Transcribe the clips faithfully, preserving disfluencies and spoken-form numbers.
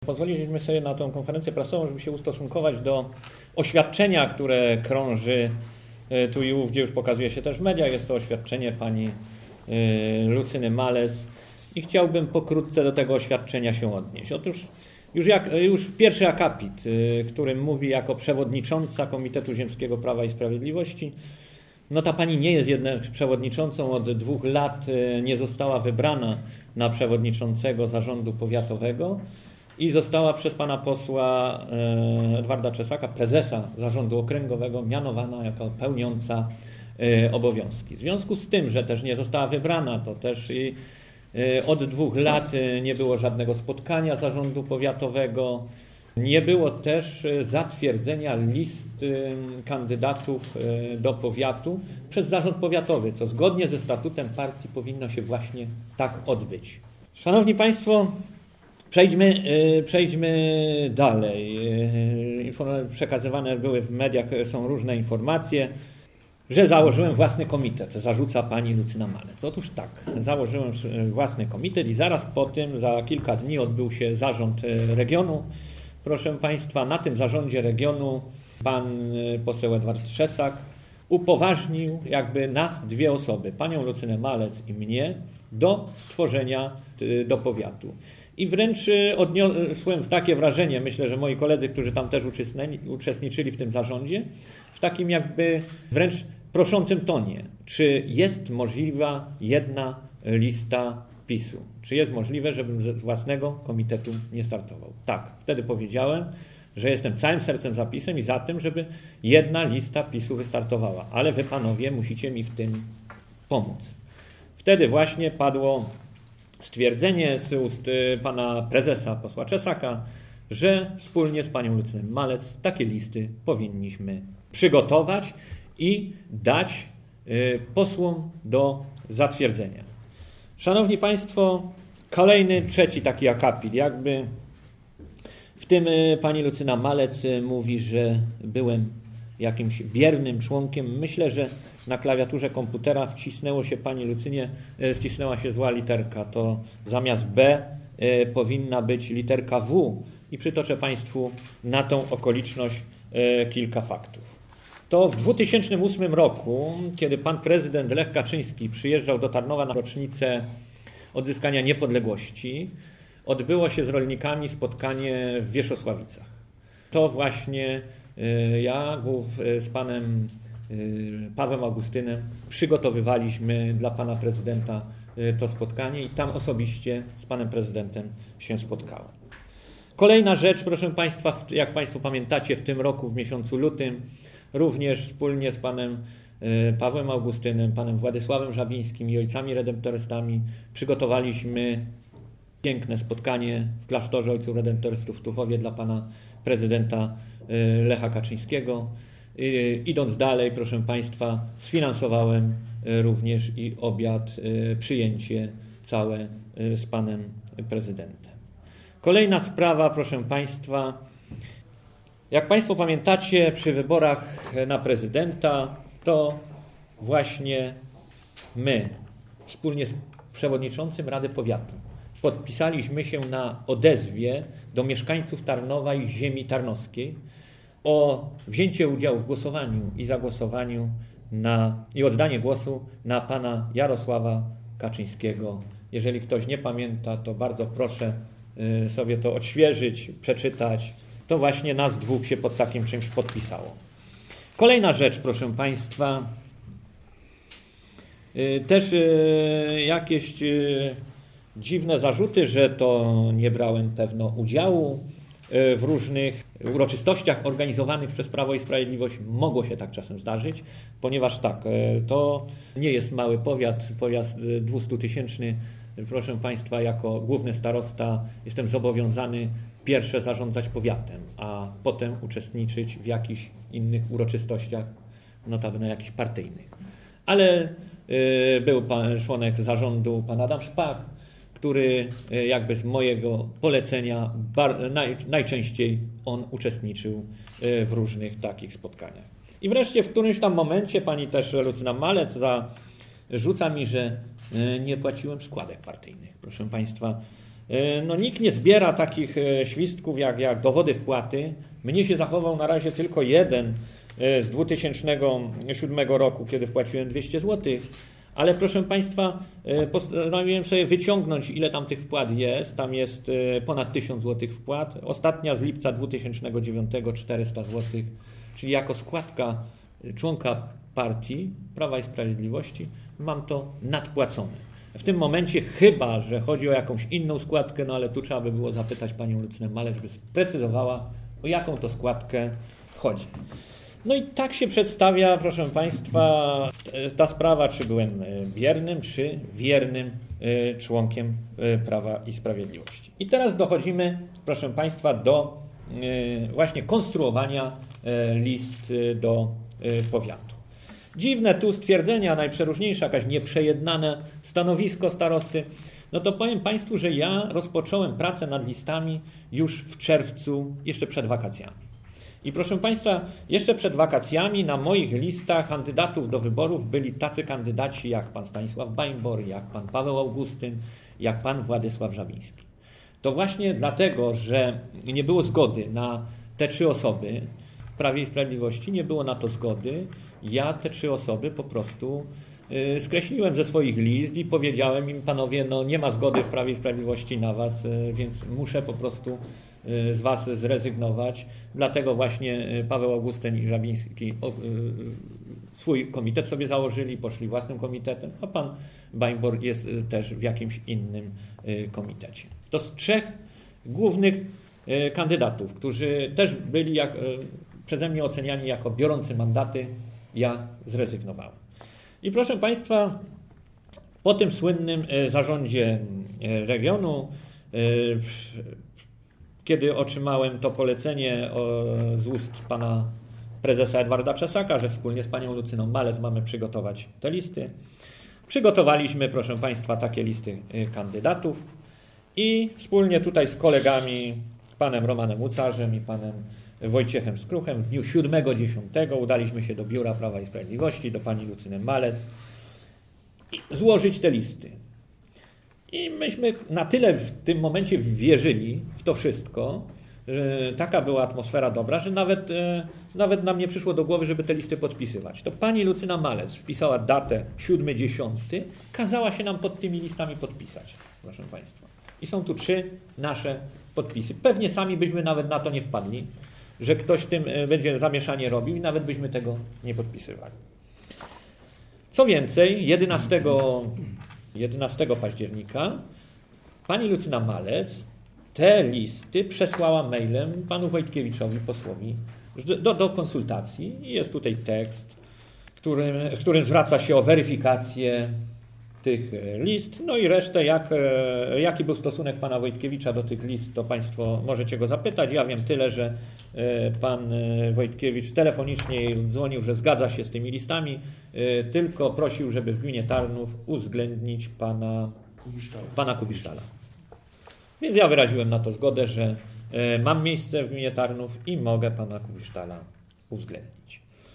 Pozwoliliśmy sobie na tą konferencję prasową, żeby się ustosunkować do oświadczenia, które krąży tu i ówdzie, już pokazuje się też w mediach. Jest to oświadczenie pani Lucyny Malec i chciałbym pokrótce do tego oświadczenia się odnieść. Otóż już, jak, już pierwszy akapit, którym mówi jako przewodnicząca Komitetu Ziemskiego Prawa i Sprawiedliwości, no ta pani nie jest jednak przewodniczącą, od dwóch lat nie została wybrana na przewodniczącego zarządu powiatowego i została przez pana posła Edwarda Czesaka, prezesa zarządu okręgowego, mianowana jako pełniąca obowiązki. W związku z tym, że też nie została wybrana, to też i od dwóch lat nie było żadnego spotkania zarządu powiatowego, nie było też zatwierdzenia list kandydatów do powiatu przez zarząd powiatowy, co zgodnie ze statutem partii powinno się właśnie tak odbyć. Szanowni Państwo, przejdźmy, przejdźmy dalej. Przekazywane były w mediach, są różne informacje, że założyłem własny komitet, zarzuca pani Lucyna Malec. Otóż tak, założyłem własny komitet i zaraz po tym, za kilka dni odbył się zarząd regionu. Proszę Państwa, na tym zarządzie regionu pan poseł Edward Czesak upoważnił jakby nas, dwie osoby, panią Lucynę Malec i mnie, do stworzenia do powiatu. I wręcz odniosłem takie wrażenie, myślę, że moi koledzy, którzy tam też uczestniczyli w tym zarządzie, w takim jakby wręcz proszącym tonie, czy jest możliwa jedna lista PiSu? Czy jest możliwe, żebym z własnego komitetu nie startował? Tak, wtedy powiedziałem, że jestem całym sercem za PiSem i za tym, żeby jedna lista PiSu wystartowała. Ale wy, panowie, musicie mi w tym pomóc. Wtedy właśnie padło stwierdzenie z ust pana prezesa, posła Czesaka, że wspólnie z panią Lucyną Malec takie listy powinniśmy przygotować i dać posłom do zatwierdzenia. Szanowni Państwo, kolejny, trzeci taki akapit. Jakby w tym pani Lucyna Malec mówi, że byłem jakimś biernym członkiem. Myślę, że na klawiaturze komputera wcisnęło się pani Lucynie, wcisnęła się zła literka. To zamiast B powinna być literka W. I przytoczę Państwu na tą okoliczność kilka faktów. To w dwa tysiące ósmym roku, kiedy pan prezydent Lech Kaczyński przyjeżdżał do Tarnowa na rocznicę odzyskania niepodległości, odbyło się z rolnikami spotkanie w Wierzchosławicach. To właśnie ja z panem Pawłem Augustynem przygotowywaliśmy dla pana prezydenta to spotkanie i tam osobiście z panem prezydentem się spotkałem. Kolejna rzecz, proszę Państwa, jak Państwo pamiętacie, w tym roku, w miesiącu lutym, również wspólnie z panem Pawłem Augustynem, panem Władysławem Żabińskim i ojcami redemptorystami przygotowaliśmy piękne spotkanie w klasztorze Ojców Redemptorystów w Tuchowie dla pana prezydenta Lecha Kaczyńskiego. Idąc dalej, proszę Państwa, sfinansowałem również i obiad, przyjęcie całe z panem prezydentem. Kolejna sprawa, proszę Państwa, jak Państwo pamiętacie, przy wyborach na prezydenta to właśnie my, wspólnie z przewodniczącym Rady Powiatu, podpisaliśmy się na odezwie do mieszkańców Tarnowa i ziemi tarnowskiej o wzięcie udziału w głosowaniu i zagłosowaniu na, i oddanie głosu na pana Jarosława Kaczyńskiego. Jeżeli ktoś nie pamięta, to bardzo proszę sobie to odświeżyć, przeczytać. To właśnie nas dwóch się pod takim czymś podpisało. Kolejna rzecz, proszę Państwa, też jakieś dziwne zarzuty, że to nie brałem pewno udziału w różnych uroczystościach organizowanych przez Prawo i Sprawiedliwość. Mogło się tak czasem zdarzyć, ponieważ tak, to nie jest mały powiat, powiat dwustutysięczny. Proszę Państwa, jako główny starosta jestem zobowiązany pierwsze zarządzać powiatem, a potem uczestniczyć w jakichś innych uroczystościach, notabene jakichś partyjnych. Ale y, był pan, członek zarządu, pan Adam Szpak, który y, jakby z mojego polecenia bar, naj, najczęściej on uczestniczył y, w różnych takich spotkaniach. I wreszcie w którymś tam momencie pani też Lucyna Malec zarzuca mi, że y, nie płaciłem składek partyjnych. Proszę Państwa, No, nikt nie zbiera takich świstków jak, jak dowody wpłaty. Mnie się zachował na razie tylko jeden z dwa tysiące siódmego roku, kiedy wpłaciłem dwieście złotych. Ale proszę Państwa, postanowiłem sobie wyciągnąć, ile tam tych wpłat jest. Tam jest ponad tysiąc złotych wpłat. Ostatnia z lipca dwa tysiące dziewiątego czterysta złotych, czyli jako składka członka partii Prawa i Sprawiedliwości mam to nadpłacone. W tym momencie chyba, że chodzi o jakąś inną składkę, no ale tu trzeba by było zapytać panią Lucynę Malec, żeby sprecyzowała, o jaką to składkę chodzi. No i tak się przedstawia, proszę Państwa, ta sprawa, czy byłem biernym, czy wiernym członkiem Prawa i Sprawiedliwości. I teraz dochodzimy, proszę Państwa, do właśnie konstruowania list do powiatu. Dziwne tu stwierdzenia, najprzeróżniejsze, jakaś nieprzejednane stanowisko starosty. No to powiem Państwu, że ja rozpocząłem pracę nad listami już w czerwcu, jeszcze przed wakacjami. I proszę Państwa, jeszcze przed wakacjami na moich listach kandydatów do wyborów byli tacy kandydaci jak pan Stanisław Bajmbor, jak pan Paweł Augustyn, jak pan Władysław Żabiński. To właśnie dlatego, że nie było zgody na te trzy osoby w Prawie i Sprawiedliwości, nie było na to zgody, ja te trzy osoby po prostu y, skreśliłem ze swoich list i powiedziałem im, panowie, no nie ma zgody w Prawie i Sprawiedliwości na was, y, więc muszę po prostu y, z was zrezygnować. Dlatego właśnie y, Paweł Augustyn i Żabiński o, y, swój komitet sobie założyli, poszli własnym komitetem, a pan Bajmbor jest y, też w jakimś innym y, komitecie. To z trzech głównych y, kandydatów, którzy też byli jak, y, przeze mnie oceniani jako biorący mandaty, ja zrezygnowałem. I proszę Państwa, po tym słynnym zarządzie regionu, kiedy otrzymałem to polecenie z ust pana prezesa Edwarda Czesaka, że wspólnie z panią Lucyną Malec mamy przygotować te listy, przygotowaliśmy, proszę Państwa, takie listy kandydatów i wspólnie tutaj z kolegami, panem Romanem Łucarzem i panem Wojciechem Skruchem w dniu siódmego dziesiątego udaliśmy się do Biura Prawa i Sprawiedliwości, do pani Lucyny Malec i złożyć te listy. I myśmy na tyle w tym momencie wierzyli w to wszystko, że taka była atmosfera dobra, że nawet, nawet nam nie przyszło do głowy, żeby te listy podpisywać. To pani Lucyna Malec wpisała datę siódmy dziesiąty, kazała się nam pod tymi listami podpisać, proszę Państwa. I są tu trzy nasze podpisy. Pewnie sami byśmy nawet na to nie wpadli, że ktoś tym będzie zamieszanie robił i nawet byśmy tego nie podpisywali. Co więcej, jedenastego października pani Lucyna Malec te listy przesłała mailem panu Wojtkiewiczowi, posłowi, do, do konsultacji. I jest tutaj tekst, którym, w którym zwraca się o weryfikację tych list. No i resztę, jak, jaki był stosunek pana Wojtkiewicza do tych list, to Państwo możecie go zapytać. Ja wiem tyle, że pan Wojtkiewicz telefonicznie dzwonił, że zgadza się z tymi listami, tylko prosił, żeby w gminie Tarnów uwzględnić pana Kubisztala. pana Kubisztala. Więc ja wyraziłem na to zgodę, że mam miejsce w gminie Tarnów i mogę pana Kubisztala uwzględnić.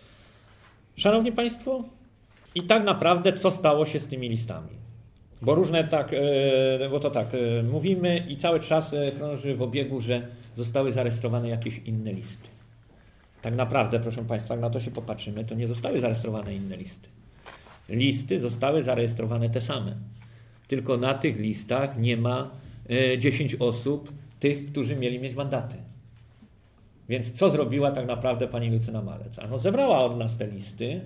Szanowni Państwo, i tak naprawdę co stało się z tymi listami? Bo różne tak, bo to tak, mówimy i cały czas krąży w obiegu, że zostały zarejestrowane jakieś inne listy. Tak naprawdę, proszę Państwa, jak na to się popatrzymy, to nie zostały zarejestrowane inne listy. Listy zostały zarejestrowane te same. Tylko na tych listach nie ma dziesięć osób, tych, którzy mieli mieć mandaty. Więc co zrobiła tak naprawdę pani Lucyna Malec? Ano, zebrała od nas te listy.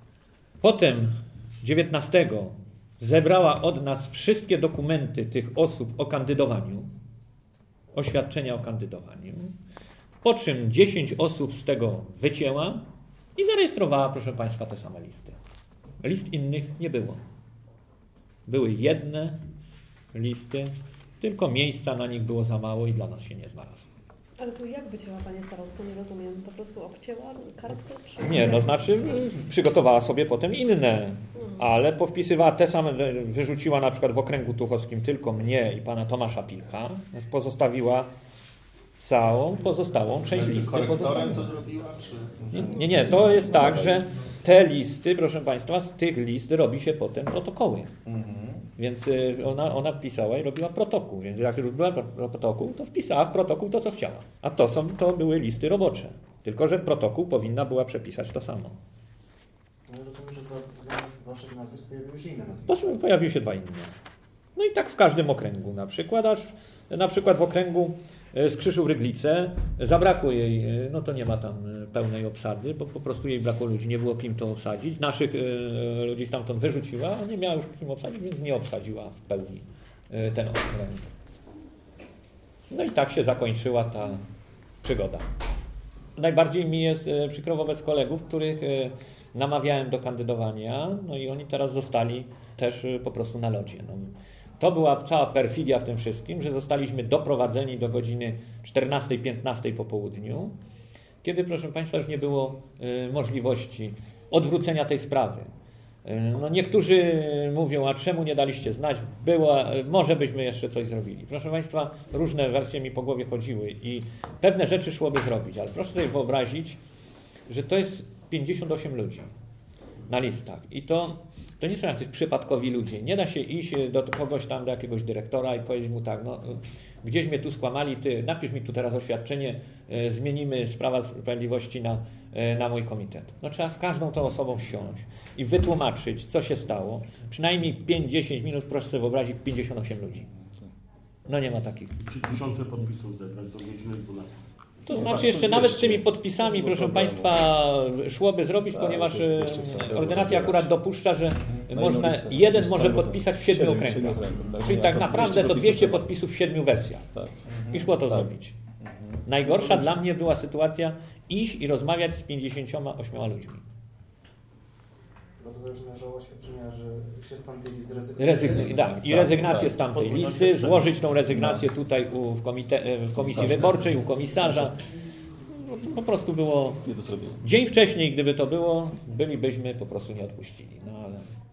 Potem dziewiętnastego zebrała od nas wszystkie dokumenty tych osób o kandydowaniu, oświadczenia o kandydowaniu, po czym dziesięć osób z tego wycięła i zarejestrowała, proszę Państwa, te same listy. List innych nie było. Były jedne listy, tylko miejsca na nich było za mało i dla nas się nie znalazło. Ale to jak wycięła Panie Starosto? Nie rozumiem. Po prostu obcięła kartkę? Czy... Nie, no znaczy przygotowała sobie potem inne, hmm. ale powpisywała te same, wyrzuciła na przykład w okręgu tuchowskim tylko mnie i pana Tomasza Pilcha, pozostawiła całą pozostałą część listy. Korektorem to zrobiła? Czy... Nie, nie, nie, to jest tak, że te listy, proszę Państwa, z tych list robi się potem protokoły. Mhm. Więc y, ona, ona pisała i robiła protokół, więc jak już robiła protokół, to wpisała w protokół to, co chciała. A to, są, to były listy robocze. Tylko że w protokół powinna była przepisać to samo. No rozumiem, że za zamiast waszych nazwisk pojawiły się inne nazwiska. Po- Pojawiły się dwa inne. No i tak w każdym okręgu. Na przykład, aż, na przykład w okręgu z Krzyszów-Ryglice zabrakło jej, no to nie ma tam pełnej obsady, bo po prostu jej brakło ludzi, nie było kim to obsadzić. Naszych y, ludzi stamtąd wyrzuciła, a nie miała już kim obsadzić, więc nie obsadziła w pełni y, ten okręg. No i tak się zakończyła ta przygoda. Najbardziej mi jest y, przykro wobec kolegów, których y, namawiałem do kandydowania, no i oni teraz zostali też y, po prostu na lodzie. No. To była cała perfidia w tym wszystkim, że zostaliśmy doprowadzeni do godziny czternastej piętnastej po południu, kiedy, proszę Państwa, już nie było y, możliwości odwrócenia tej sprawy. Y, no niektórzy mówią, a czemu nie daliście znać? Była, y, może byśmy jeszcze coś zrobili. Proszę Państwa, różne wersje mi po głowie chodziły i pewne rzeczy szłoby zrobić, ale proszę sobie wyobrazić, że to jest pięćdziesiąt osiem ludzi na listach i to To nie są jacyś przypadkowi ludzie. Nie da się iść do kogoś tam, do jakiegoś dyrektora i powiedzieć mu tak, no gdzieś mnie tu skłamali, ty napisz mi tu teraz oświadczenie, y, zmienimy Prawa Sprawiedliwości na, y, na mój komitet. No trzeba z każdą tą osobą siąść i wytłumaczyć, co się stało. Przynajmniej pięć do dziesięciu minut, proszę sobie wyobrazić, pięćdziesiąt osiem ludzi. No nie ma takich. Czy tysiące podpisów zebrać do godziny dwunastej? To Nie, znaczy tak, jeszcze są nawet z dwieście. tymi podpisami, Nie ma proszę problemu. Państwa, szłoby zrobić, Tak, ponieważ to jest dwieście e, trzeba ordynacja zbierać. akurat dopuszcza, że Na można, jedną listę. jeden Jest może cały, podpisać w siedmiu siedem, okręgach. siedmiu okręgach, tak, Czyli nie, tak to naprawdę dwieście to dwieście podpisów podpisów w siedmiu wersjach. Tak. I szło to Tak. zrobić. Najgorsza dla mnie była sytuacja iść i rozmawiać z pięćdziesięcioma ośmioma ludźmi. No to też należało oświadczenia, że się z tamtej listy rezygnuje. Rezygn- tak, I Tak, rezygnację tak. z tamtej Podwójne listy, oświadczenie. złożyć tą rezygnację tutaj u, w, komite, w komisji wyborczej, u komisarza. No, to po prostu było Nie do zrobienia. dzień wcześniej, gdyby to było, bylibyśmy po prostu nie odpuścili. No ale